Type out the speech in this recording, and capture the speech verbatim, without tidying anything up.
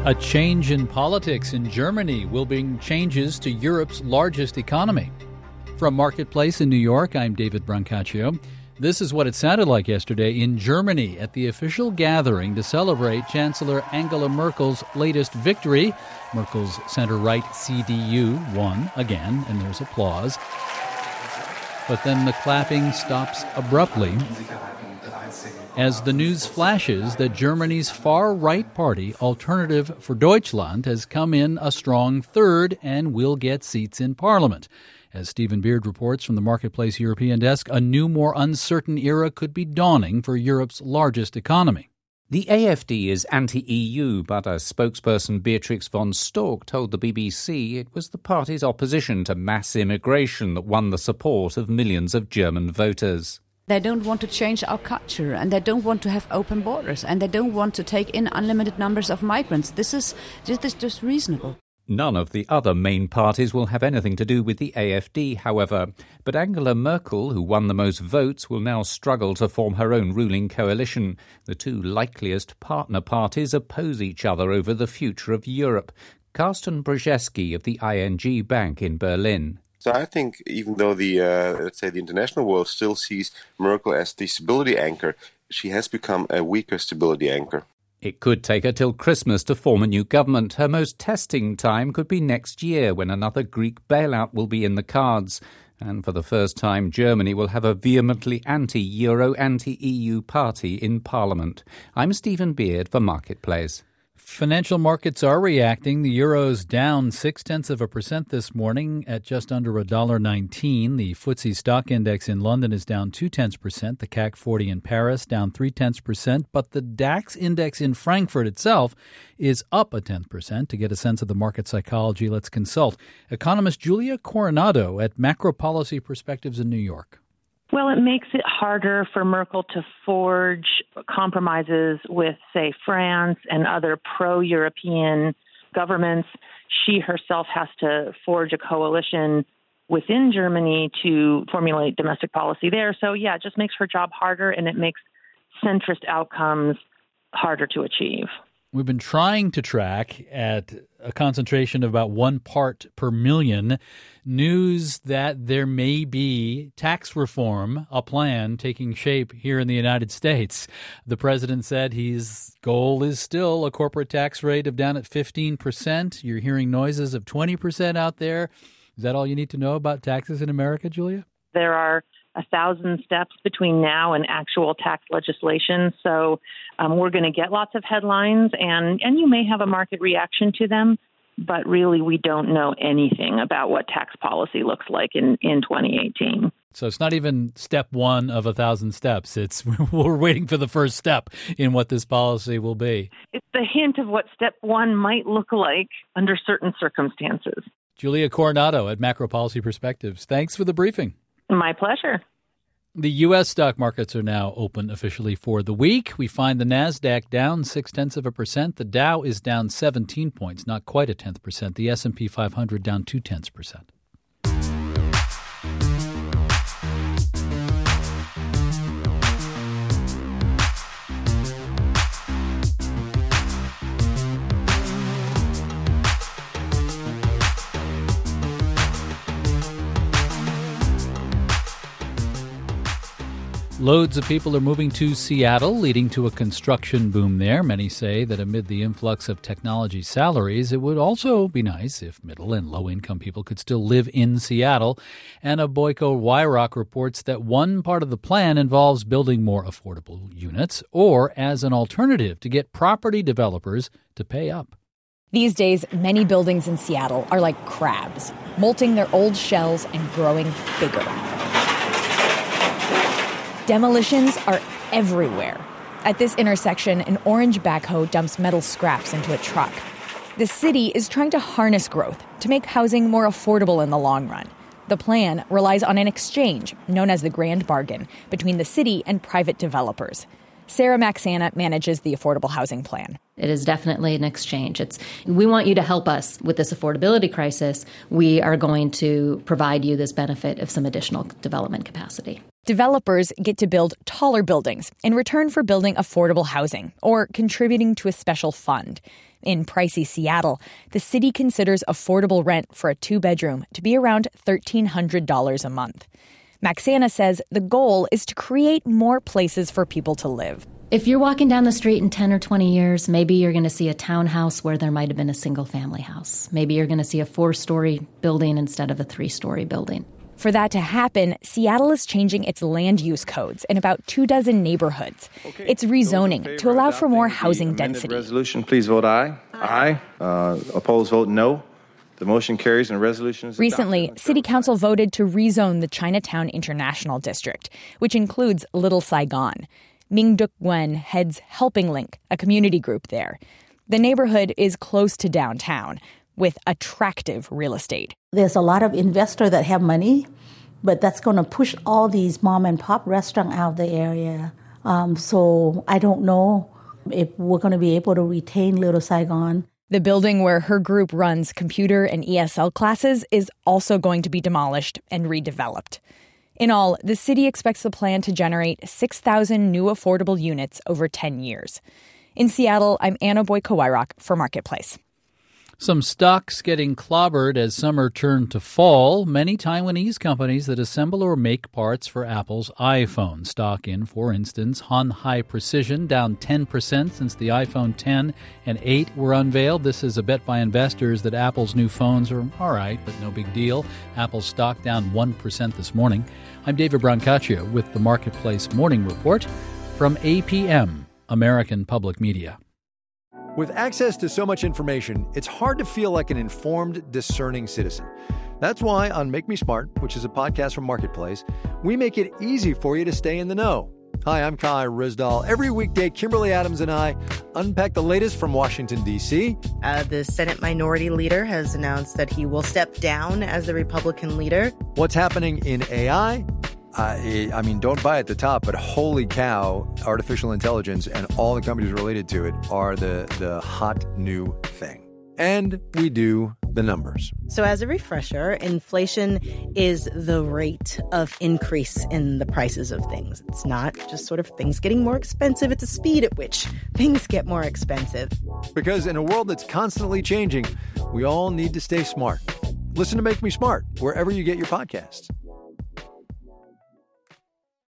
A change in politics in Germany will bring changes to Europe's largest economy. From Marketplace in New York, I'm David Brancaccio. This is what it sounded like yesterday in Germany at the official gathering to celebrate Chancellor Angela Merkel's latest victory. Merkel's center-right C D U won again, and there's applause. But then the clapping stops abruptly as the news flashes that Germany's far-right party, Alternative for Deutschland, has come in a strong third and will get seats in parliament. As Stephen Beard reports from the Marketplace European desk, a new, more uncertain era could be dawning for Europe's largest economy. The A F D is anti-E U, but a spokesperson, Beatrix von Storck, told the B B C it was the party's opposition to mass immigration that won the support of millions of German voters. They don't want to change our culture, and they don't want to have open borders, and they don't want to take in unlimited numbers of migrants. This is just, this is just reasonable. None of the other main parties will have anything to do with the A F D, however. But Angela Merkel, who won the most votes, will now struggle to form her own ruling coalition. The two likeliest partner parties oppose each other over the future of Europe. Carsten Brzeski of the I N G Bank in Berlin. So I think even though the, uh, let's say, the international world still sees Merkel as the stability anchor, she has become a weaker stability anchor. It could take her till Christmas to form a new government. Her most testing time could be next year, when another Greek bailout will be in the cards. And for the first time, Germany will have a vehemently anti-Euro, anti-E U party in Parliament. I'm Stephen Beard for Marketplace. Financial markets are reacting. The euro's down six-tenths of a percent this morning at just under one dollar nineteen. The F T S E stock index in London is down two-tenths percent. The C A C forty in Paris down three-tenths percent. But the DAX index in Frankfurt itself is up a tenth percent. To get a sense of the market psychology, let's consult economist Julia Coronado at Macro Policy Perspectives in New York. Well, it makes it harder for Merkel to forge compromises with, say, France and other pro-European governments. She herself has to forge a coalition within Germany to formulate domestic policy there. So, yeah, it just makes her job harder, and it makes centrist outcomes harder to achieve. We've been trying to track at a concentration of about one part per million news that there may be tax reform, a plan taking shape here in the United States. The president said his goal is still a corporate tax rate of down at fifteen percent. You're hearing noises of twenty percent out there. Is that all you need to know about taxes in America, Julia? There are a thousand steps between now and actual tax legislation. So um, we're going to get lots of headlines, and, and you may have a market reaction to them, but really we don't know anything about what tax policy looks like in, in twenty eighteen. So it's not even step one of a thousand steps. It's we're waiting for the first step in what this policy will be. It's the hint of what step one might look like under certain circumstances. Julia Coronado at Macro Policy Perspectives. Thanks for the briefing. My pleasure. The U S stock markets are now open officially for the week. We find the NASDAQ down six-tenths of a percent. The Dow is down seventeen points, not quite a tenth percent. The S and P five hundred down two-tenths percent. Loads of people are moving to Seattle, leading to a construction boom there. Many say that amid the influx of technology salaries, it would also be nice if middle and low-income people could still live in Seattle. Anna Boyko-Weirach reports that one part of the plan involves building more affordable units, or as an alternative to get property developers to pay up. These days, many buildings in Seattle are like crabs, molting their old shells and growing bigger. Demolitions are everywhere. At this intersection, an orange backhoe dumps metal scraps into a truck. The city is trying to harness growth to make housing more affordable in the long run. The plan relies on an exchange known as the Grand Bargain between the city and private developers. Sarah Maxana manages the Affordable Housing Plan. It is definitely an exchange. It's we want you to help us with this affordability crisis. We are going to provide you this benefit of some additional development capacity. Developers get to build taller buildings in return for building affordable housing or contributing to a special fund. In pricey Seattle, the city considers affordable rent for a two-bedroom to be around thirteen hundred dollars a month. Maxana says the goal is to create more places for people to live. If you're walking down the street in ten or twenty years, maybe you're going to see a townhouse where there might have been a single-family house. Maybe you're going to see a four-story building instead of a three-story building. For that to happen, Seattle is changing its land use codes in about two dozen neighborhoods. Okay. It's rezoning to allow for more housing density. Resolution, please vote aye. Aye. aye. Uh, opposed, vote no. The motion carries and resolution is Recently, City Council voted to rezone the Chinatown International District, which includes Little Saigon. Ming-Duk Gwen heads Helping Link, a community group there. The neighborhood is close to downtown, with attractive real estate. There's a lot of investors that have money, but that's going to push all these mom and pop restaurants out of the area. Um, so I don't know if we're going to be able to retain Little Saigon. The building where her group runs computer and E S L classes is also going to be demolished and redeveloped. In all, the city expects the plan to generate six thousand new affordable units over ten years. In Seattle, I'm Anna Boy-Kowirok for Marketplace. Some stocks getting clobbered as summer turned to fall. Many Taiwanese companies that assemble or make parts for Apple's iPhone stock in, for instance, Han High Precision down ten percent since the iPhone ten and eight were unveiled. This is a bet by investors that Apple's new phones are all right, but no big deal. Apple's stock down one percent this morning. I'm David Brancaccio with the Marketplace Morning Report from A P M, American Public Media. With access to so much information, it's hard to feel like an informed, discerning citizen. That's why on Make Me Smart, which is a podcast from Marketplace, we make it easy for you to stay in the know. Hi, I'm Kai Rizdal. Every weekday, Kimberly Adams and I unpack the latest from Washington, D C. Uh, the Senate Minority Leader has announced that he will step down as the Republican leader. What's happening in A I? Uh, I mean, don't buy at the top, but holy cow, artificial intelligence and all the companies related to it are the, the hot new thing. And we do the numbers. So as a refresher, inflation is the rate of increase in the prices of things. It's not just sort of things getting more expensive. It's a speed at which things get more expensive. Because in a world that's constantly changing, we all need to stay smart. Listen to Make Me Smart wherever you get your podcasts.